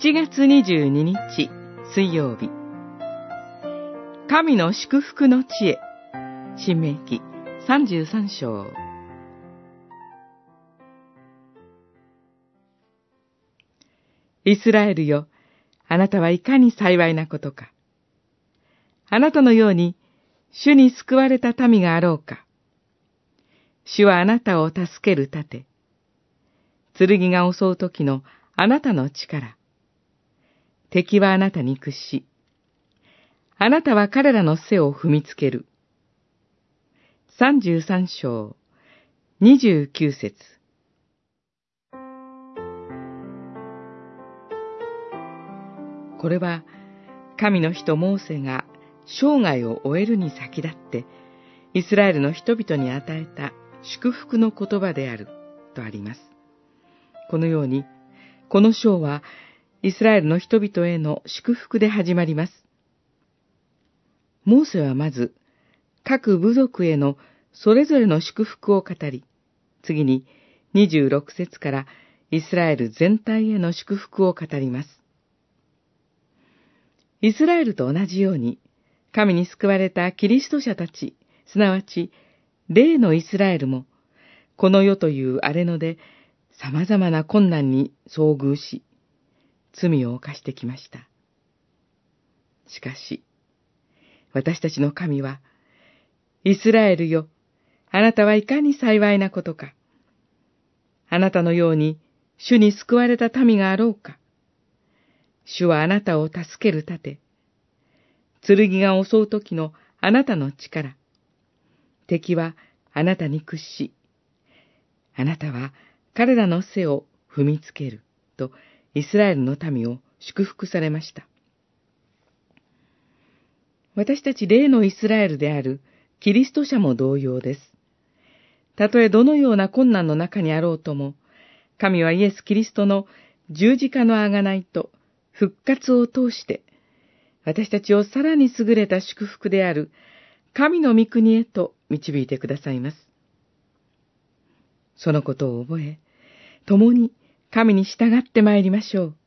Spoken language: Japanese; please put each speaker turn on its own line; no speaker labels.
7月22日水曜日、神の祝福の知恵、申命記33章。イスラエルよ、あなたはいかに幸いなことか。あなたのように主に救われた民があろうか。主はあなたを助ける盾。剣が襲う時のあなたの力。敵はあなたに屈し、あなたは彼らの背を踏みつける。33章、29節。これは、神の人モーセが生涯を終えるに先立って、イスラエルの人々に与えた祝福の言葉である、とあります。このように、この章は、イスラエルの人々への祝福で始まります。モーセはまず、各部族へのそれぞれの祝福を語り、次に26節からイスラエル全体への祝福を語ります。イスラエルと同じように、神に救われたキリスト者たち、すなわち、霊のイスラエルも、この世という荒れ野で様々な困難に遭遇し、罪を犯してきました。しかし、私たちの神は、イスラエルよ、あなたはいかに幸いなことか。あなたのように主に救われた民があろうか。主はあなたを助ける盾。剣が襲う時のあなたの力。敵はあなたに屈し、あなたは彼らの背を踏みつける、とイスラエルの民を祝福されました。私たち霊のイスラエルであるキリスト者も同様です。たとえどのような困難の中にあろうとも、神はイエス・キリストの十字架の贖いと復活を通して、私たちをさらに優れた祝福である神の御国へと導いてくださいます。そのことを覚え、共に神に従ってまいりましょう。